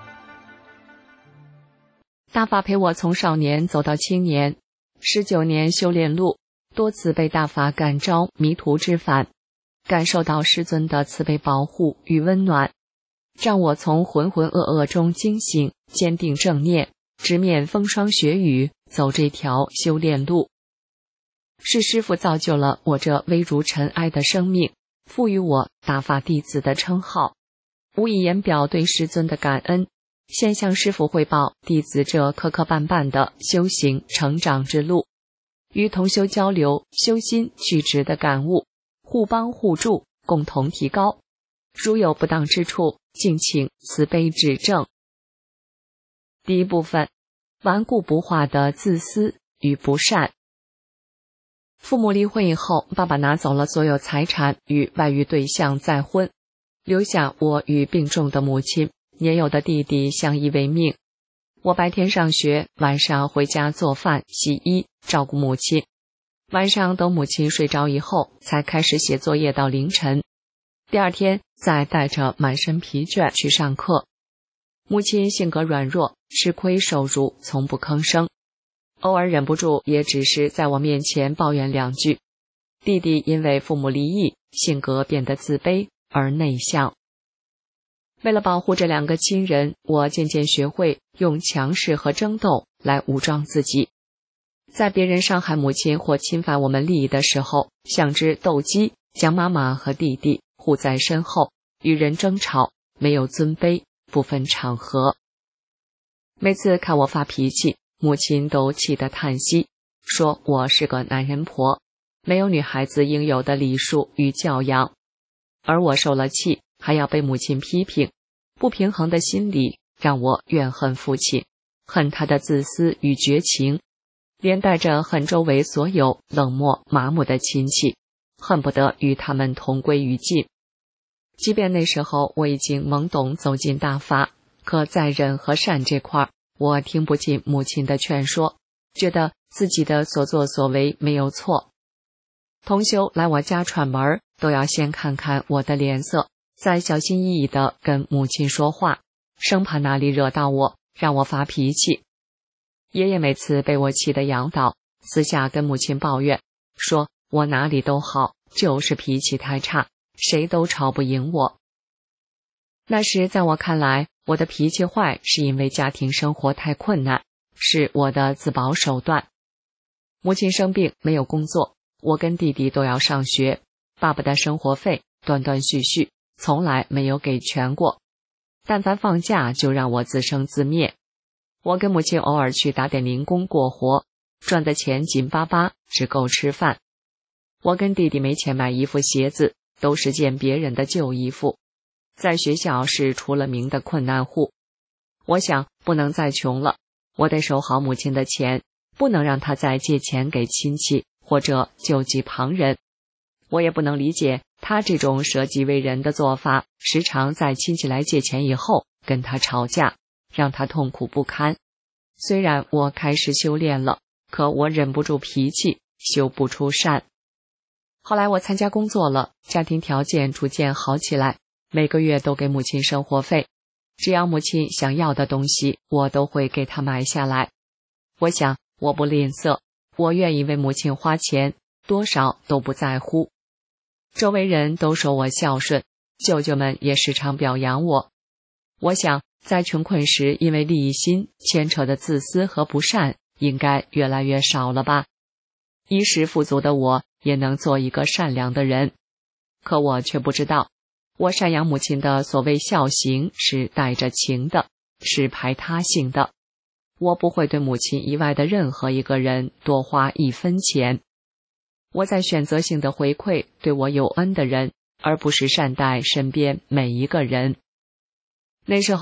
大法陪我从少年走到青年，十九年修炼路，多次被大法感召迷途知返，感受到师尊的慈悲保护与温暖，让我从浑浑噩噩中惊醒，坚定正念，直面风霜雪雨，走这条修炼路。是师父造就了我这微如尘埃的生命，赋予我大法弟子的称号，无以言表对师尊的感恩。先向师父汇报弟子这磕磕绊绊的修行成长之路，与同修交流修心去执的感悟，互帮互助，共同提高。如有不当之处，敬请慈悲指正。第一部分，顽固不化的自私与不善。父母离婚以后，爸爸拿走了所有财产，与外遇对象再婚，留下我与病重的母亲，年幼的弟弟相依为命。我白天上学，晚上回家做饭、洗衣，照顾母亲。晚上等母亲睡着以后，才开始写作业到凌晨。第二天再带着满身疲倦去上课。母亲性格软弱，吃亏受辱，从不吭声。偶尔忍不住，也只是在我面前抱怨两句。弟弟因为父母离异，性格变得自卑而内向。为了保护这两个亲人，我渐渐学会用强势和争斗来武装自己。在别人伤害母亲或侵犯我们利益的时候，像只斗鸡，将妈妈和弟弟护在身后，与人争吵，没有尊卑，不分场合。每次看我发脾气，母亲都气得叹息，说我是个男人婆，没有女孩子应有的礼数与教养。而我受了气，还要被母亲批评，不平衡的心理让我怨恨父亲，恨他的自私与绝情，连带着恨周围所有冷漠麻木的亲戚，恨不得与他们同归于尽。即便那时候我已经懵懂走进大法，可在忍和善这块，我听不进母亲的劝说，觉得自己的所作所为没有错。同修来我家串门，都要先看看我的脸色，再小心翼翼地跟母亲说话，生怕哪里惹到我，让我发脾气。爷爷每次被我气得仰倒，私下跟母亲抱怨，说我哪里都好，就是脾气太差，谁都吵不赢我。那时在我看来，我的脾气坏是因为家庭生活太困难，是我的自保手段。母亲生病没有工作，我跟弟弟都要上学，爸爸的生活费断断续续，从来没有给全过，但凡放假就让我自生自灭。我跟母亲偶尔去打点零工过活，赚的钱紧巴巴，只够吃饭。我跟弟弟没钱买衣服鞋子，都是见别人的旧衣服，在学校是出了名的困难户。我想不能再穷了，我得守好母亲的钱，不能让她再借钱给亲戚或者救济旁人。我也不能理解她这种舍己为人的做法，时常在亲戚来借钱以后跟她吵架，让她痛苦不堪。虽然我开始修炼了，可我忍不住脾气，修不出善。后来我参加工作了，家庭条件逐渐好起来，每个月都给母亲生活费，只要母亲想要的东西，我都会给她买下来。我想我不吝啬，我愿意为母亲花钱，多少都不在乎。周围人都说我孝顺，舅舅们也时常表扬我。我想在穷困时因为利益心牵扯的自私和不善应该越来越少了吧。衣食富足的我也能做一个善良的人，可我却不知道，我赡养母亲的所谓孝行是带着情的，是排他性的。我不会对母亲以外的任何一个人多花一分钱。我在选择性的回馈对我有恩的人，而不是善待身边每一个人。那时候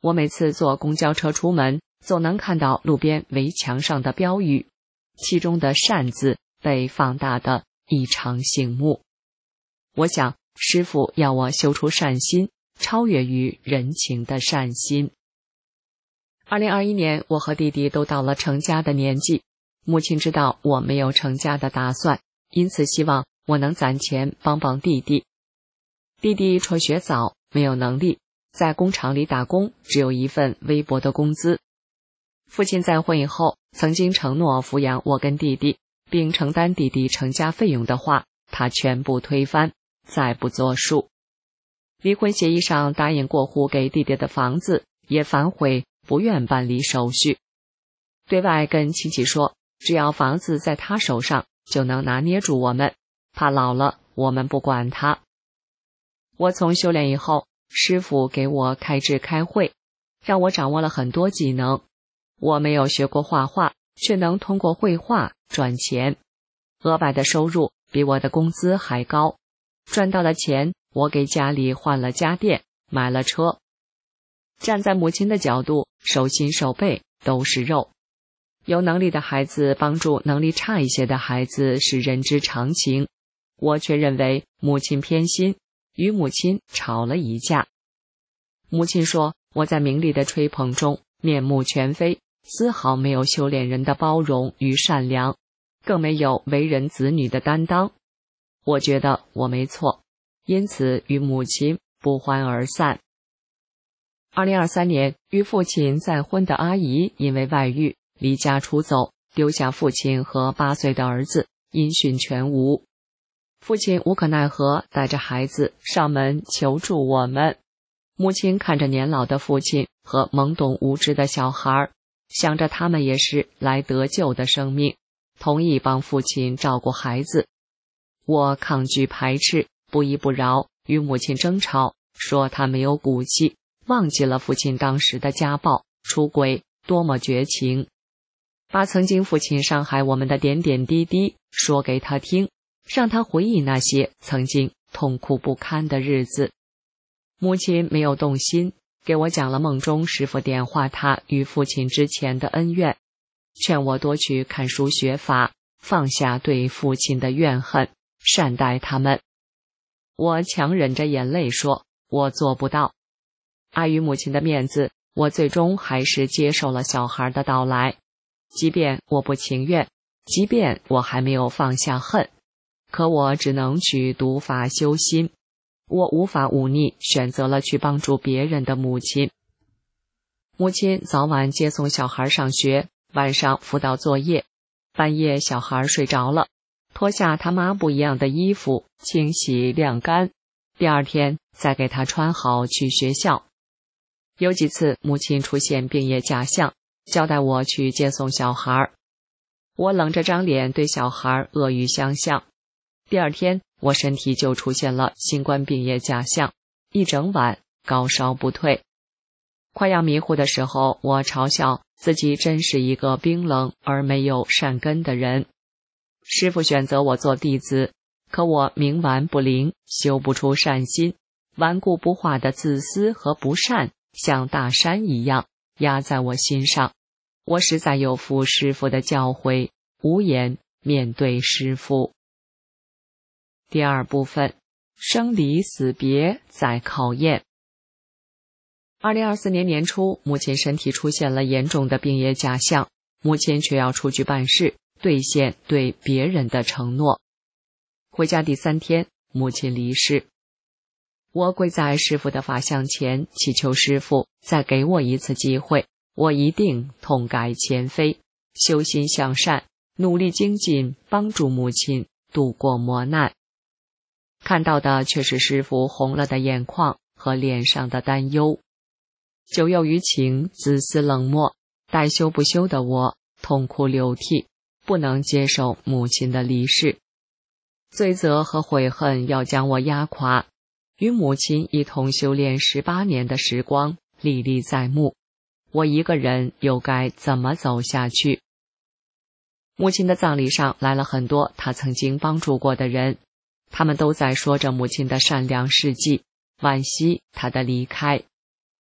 我每次坐公交车出门，总能看到路边围墙上的标语，其中的善字被放大得异常醒目。我想，师父要我修出善心，超越于人情的善心。二零二一年，我和弟弟都到了成家的年纪，母亲知道我没有成家的打算，因此希望我能攒钱帮帮弟弟。弟弟辍学早，没有能力，在工厂里打工，只有一份微薄的工资。父亲在婚以后曾经承诺抚养我跟弟弟，并承担弟弟成家费用的话，他全部推翻，再不作数。离婚协议上答应过户给弟弟的房子也反悔，不愿办理手续。对外跟亲戚说，只要房子在他手上，就能拿捏住我们，怕老了我们不管他。我从修炼以后，师父给我开智开慧，让我掌握了很多技能。我没有学过画画，却能通过绘画赚钱，额外的收入比我的工资还高。赚到了钱，我给家里换了家电，买了车。站在母亲的角度，手心手背都是肉。有能力的孩子帮助能力差一些的孩子是人之常情，我却认为母亲偏心，与母亲吵了一架。母亲说我在名利的吹捧中面目全非，丝毫没有修炼人的包容与善良，更没有为人子女的担当。我觉得我没错，因此与母亲不欢而散。二零二三年，与父亲再婚的阿姨因为外遇离家出走，丢下父亲和八岁的儿子，音讯全无。父亲无可奈何，带着孩子上门求助我们。母亲看着年老的父亲和懵懂无知的小孩，想着他们也是来得救的生命，同意帮父亲照顾孩子。我抗拒排斥，不依不饶，与母亲争吵，说他没有骨气，忘记了父亲当时的家暴、出轨多么绝情，把曾经父亲伤害我们的点点滴滴说给他听，让他回忆那些曾经痛苦不堪的日子。母亲没有动心，给我讲了梦中师父点化他与父亲之前的恩怨，劝我多去看书学法，放下对父亲的怨恨，善待他们。我强忍着眼泪说，我做不到。碍于母亲的面子，我最终还是接受了小孩的到来。即便我不情愿，即便我还没有放下恨，可我只能去读法修心。我无法忤逆，选择了去帮助别人的母亲。母亲早晚接送小孩上学，晚上辅导作业，半夜小孩睡着了，脱下他抹布一样的衣服，清洗晾干，第二天再给他穿好去学校。有几次母亲出现病业假象，交代我去接送小孩，我冷着张脸对小孩恶语相向。第二天我身体就出现了新冠病业假象，一整晚高烧不退。快要迷糊的时候，我嘲笑自己真是一个冰冷而没有善根的人。师父选择我做弟子，可我冥顽不灵，修不出善心，顽固不化的自私和不善像大山一样压在我心上。我实在有负师父的教诲，无言面对师父。第二部分，生离死别在考验。二零二四年年初，母亲身体出现了严重的病业假象，母亲却要出去办事，兑现对别人的承诺。回家第三天，母亲离世。我跪在师父的法像前，祈求师父再给我一次机会，我一定痛改前非，修心向善，努力精进，帮助母亲度过磨难。看到的却是师父红了的眼眶和脸上的担忧。久有余情，自私冷漠，待修不休的我痛哭流涕，不能接受母亲的离世。罪责和悔恨要将我压垮，与母亲一同修炼十八年的时光历历在目，我一个人又该怎么走下去？母亲的葬礼上来了很多她曾经帮助过的人，他们都在说着母亲的善良事迹，惋惜她的离开。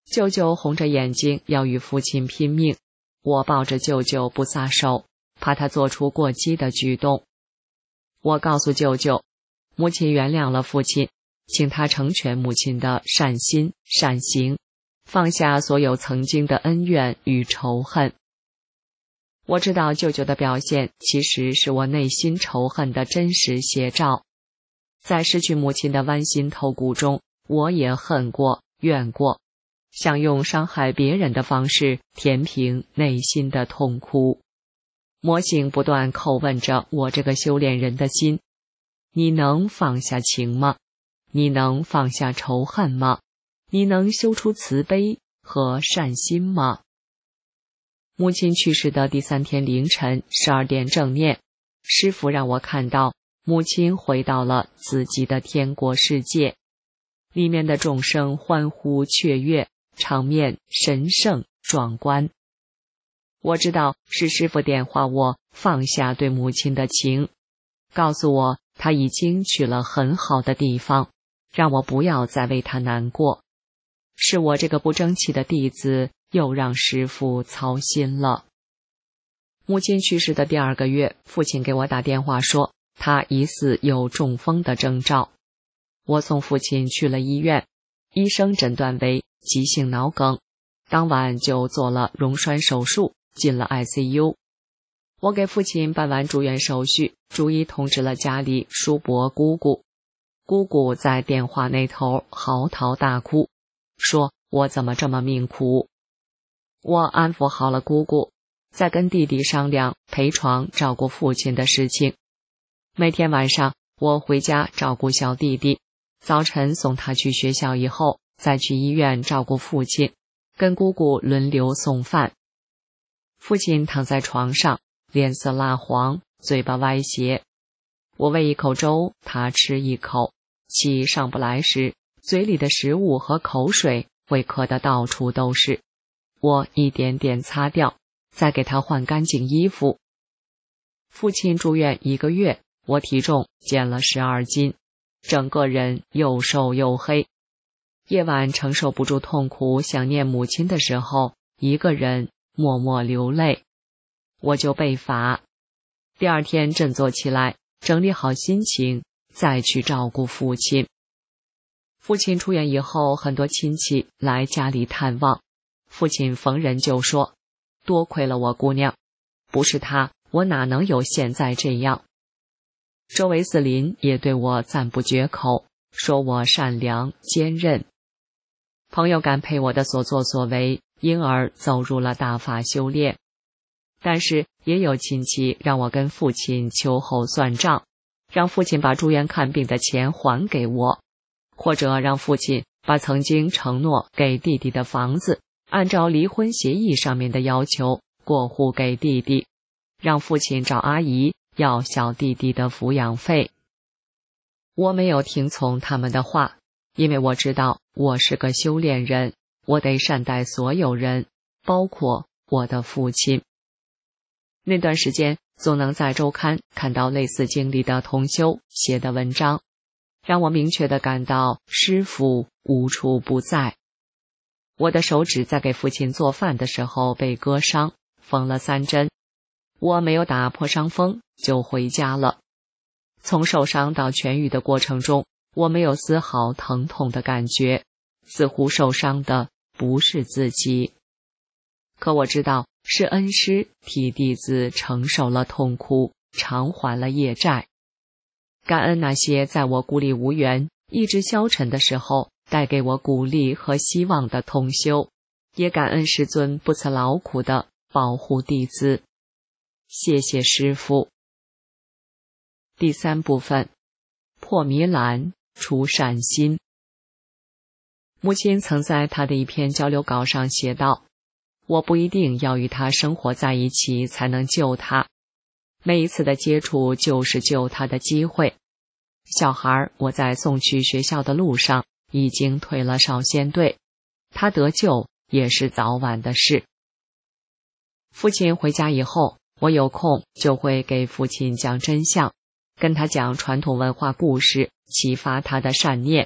舅舅红着眼睛要与父亲拼命，我抱着舅舅不撒手，怕他做出过激的举动。我告诉舅舅，母亲原谅了父亲，请他成全母亲的善心善行，放下所有曾经的恩怨与仇恨。我知道舅舅的表现其实是我内心仇恨的真实写照。在失去母亲的剜心头骨中，我也恨过怨过，想用伤害别人的方式填平内心的痛苦。魔性不断叩问着我这个修炼人的心，你能放下情吗？你能放下仇恨吗？你能修出慈悲和善心吗？母亲去世的第三天凌晨十二点正念，师父让我看到母亲回到了自己的天国世界，里面的众生欢呼雀跃，场面神圣壮观。我知道是师父点化我放下对母亲的情，告诉我他已经去了很好的地方，让我不要再为他难过。是我这个不争气的弟子又让师父操心了。母亲去世的第二个月，父亲给我打电话说他疑似有中风的征兆。我送父亲去了医院，医生诊断为急性脑梗，当晚就做了溶栓手术，进了 I C U。 我给父亲办完住院手续，逐一通知了家里叔伯姑姑。姑姑在电话那头嚎啕大哭，说我怎么这么命苦。我安抚好了姑姑，再跟弟弟商量陪床照顾父亲的事情。每天晚上我回家照顾小弟弟，早晨送他去学校以后，再去医院照顾父亲，跟姑姑轮流送饭。父亲躺在床上，脸色蜡黄，嘴巴歪斜。我喂一口粥，他吃一口，气上不来时，嘴里的食物和口水会咳得到处都是。我一点点擦掉，再给他换干净衣服。父亲住院一个月，我体重减了十二斤，整个人又瘦又黑。夜晚承受不住痛苦，想念母亲的时候，一个人默默流泪。我就被罚。第二天振作起来，整理好心情，再去照顾父亲。父亲出院以后，很多亲戚来家里探望，父亲逢人就说，多亏了我姑娘，不是她，我哪能有现在这样。周维斯林也对我赞不绝口，说我善良坚韧。朋友感佩我的所作所为，因而走入了大法修炼。但是也有亲戚让我跟父亲秋后算账，让父亲把住院看病的钱还给我，或者让父亲把曾经承诺给弟弟的房子按照离婚协议上面的要求过户给弟弟，让父亲找阿姨要小弟弟的抚养费。我没有听从他们的话，因为我知道我是个修炼人，我得善待所有人，包括我的父亲。那段时间总能在周刊看到类似经历的同修写的文章，让我明确地感到师父无处不在。我的手指在给父亲做饭的时候被割伤，缝了三针。我没有打破伤风就回家了。从受伤到痊愈的过程中，我没有丝毫疼痛的感觉，似乎受伤的不是自己。可我知道是恩师替弟子承受了痛苦，偿还了业债。感恩那些在我孤立无援、意志消沉的时候带给我鼓励和希望的同修，也感恩师尊不辞劳苦的保护弟子。谢谢师父。第三部分，破迷蓝，除善心。母亲曾在她的一篇交流稿上写道，我不一定要与他生活在一起才能救他，每一次的接触就是救他的机会。小孩我在送去学校的路上已经退了少先队，他得救也是早晚的事。父亲回家以后，我有空就会给父亲讲真相，跟他讲传统文化故事，启发他的善念，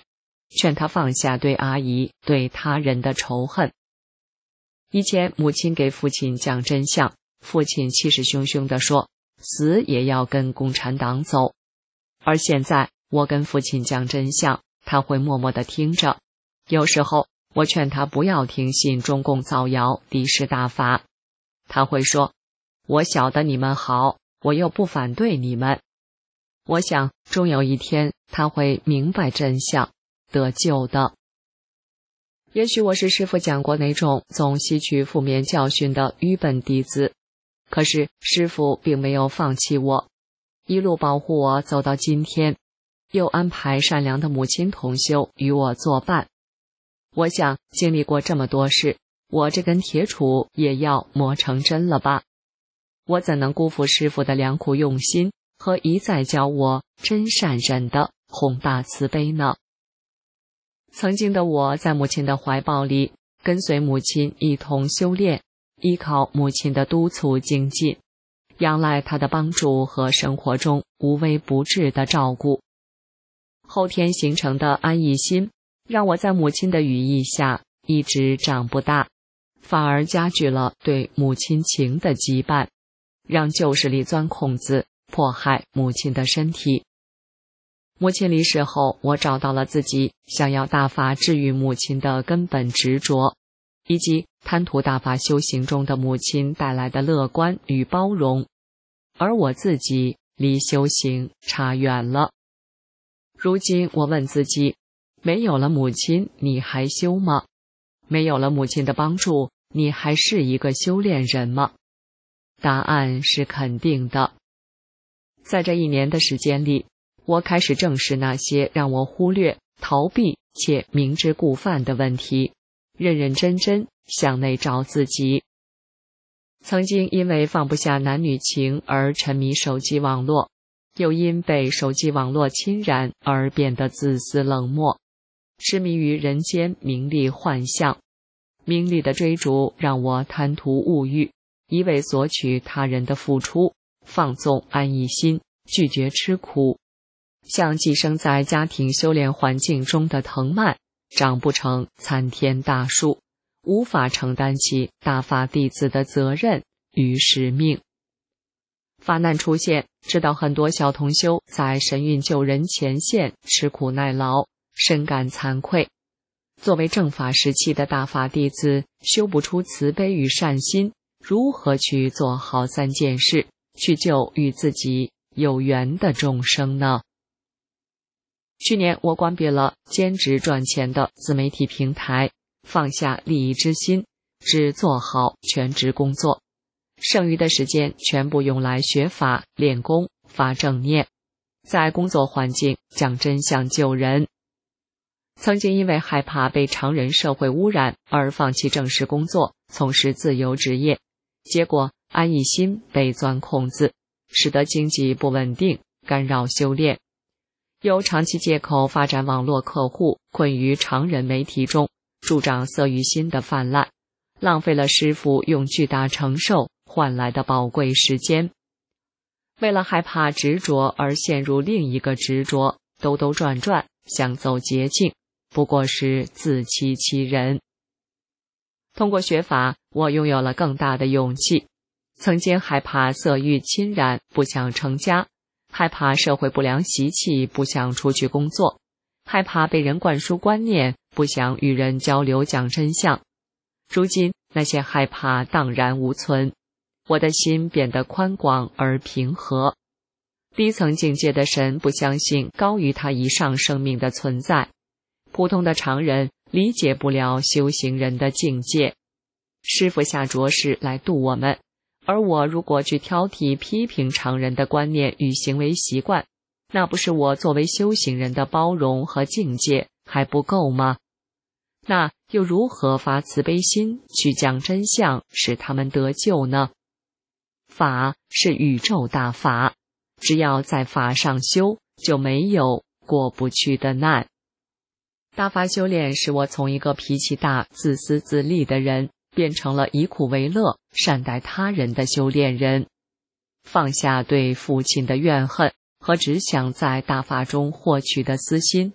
劝他放下对阿姨、对他人的仇恨。以前母亲给父亲讲真相，父亲气势汹汹地说，死也要跟共产党走。而现在我跟父亲讲真相，他会默默地听着。有时候我劝他不要听信中共造谣、敌视大法，他会说，我晓得你们好，我又不反对你们。我想终有一天他会明白真相，得救的。也许我是师父讲过那种总吸取负面教训的愚笨弟子，可是师父并没有放弃我，一路保护我走到今天，又安排善良的母亲同修与我作伴。我想经历过这么多事，我这根铁杵也要磨成针了吧？我怎能辜负师父的良苦用心和一再教我真善忍的宏大慈悲呢？曾经的我在母亲的怀抱里，跟随母亲一同修炼，依靠母亲的督促精进，仰赖她的帮助和生活中无微不至的照顾。后天形成的安逸心，让我在母亲的羽翼下一直长不大，反而加剧了对母亲情的羁绊，让旧势力钻空子，迫害母亲的身体。母亲离世后，我找到了自己想要大法治愈母亲的根本执着，以及贪图大法修行中的母亲带来的乐观与包容，而我自己离修行差远了。如今我问自己，没有了母亲，你还修吗？没有了母亲的帮助，你还是一个修炼人吗？答案是肯定的。在这一年的时间里，我开始正视那些让我忽略、逃避且明知故犯的问题，认认真真向内找自己。曾经因为放不下男女情而沉迷手机网络，又因被手机网络侵染而变得自私冷漠，痴迷于人间名利幻象。名利的追逐让我贪图物欲，一味索取他人的付出，放纵安逸心，拒绝吃苦。像寄生在家庭修炼环境中的藤蔓，长不成参天大树，无法承担起大法弟子的责任与使命。法难出现，知道很多小同修在神韵救人前线吃苦耐劳，深感惭愧。作为正法时期的大法弟子，修不出慈悲与善心，如何去做好三件事，去救与自己有缘的众生呢？去年我关闭了兼职赚钱的自媒体平台，放下利益之心，只做好全职工作，剩余的时间全部用来学法、练功、发正念，在工作环境讲真相救人。曾经因为害怕被常人社会污染而放弃正式工作，从事自由职业，结果安逸心被钻空子，使得经济不稳定，干扰修炼。又长期借口发展网络客户，困于常人媒体中，助长色欲心的泛滥，浪费了师父用巨大承受换来的宝贵时间。为了害怕执着而陷入另一个执着，兜兜转转，想走捷径，不过是自欺欺人。通过学法，我拥有了更大的勇气。曾经害怕色欲侵染，不想成家，害怕社会不良习气，不想出去工作，害怕被人灌输观念，不想与人交流讲真相。如今那些害怕荡然无存，我的心变得宽广而平和。低层境界的神不相信高于他以上生命的存在，普通的常人理解不了修行人的境界。师父下着实来度我们，而我如果去挑剔批评常人的观念与行为习惯，那不是我作为修行人的包容和境界还不够吗？那又如何发慈悲心去讲真相，使他们得救呢？法是宇宙大法，只要在法上修，就没有过不去的难。大法修炼使我从一个脾气大、自私自利的人，变成了以苦为乐、善待他人的修炼人。放下对父亲的怨恨和只想在大法中获取的私心，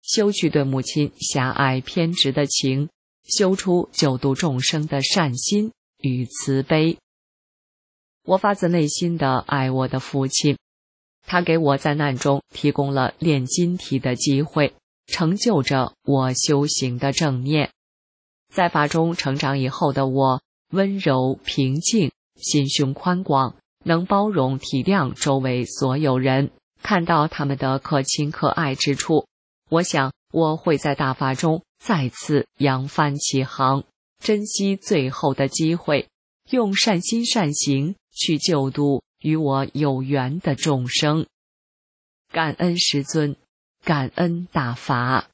修去对母亲狭隘偏执的情，修出救度众生的善心与慈悲。我发自内心地爱我的父亲，他给我在难中提供了炼金体的机会，成就着我修行的正念。在法中成长以后的我，温柔平静，心胸宽广，能包容体谅周围所有人，看到他们的可亲可爱之处。我想我会在大法中再次扬帆起航，珍惜最后的机会，用善心善行去救度与我有缘的众生。感恩师尊，感恩大法。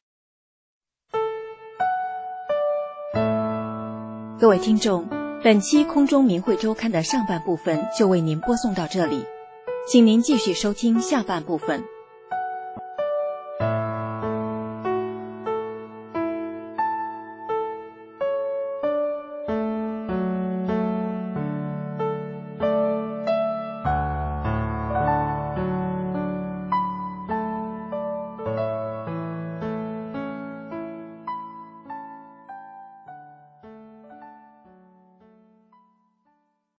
各位听众，本期空中明慧周刊的上半部分就为您播送到这里，请您继续收听下半部分。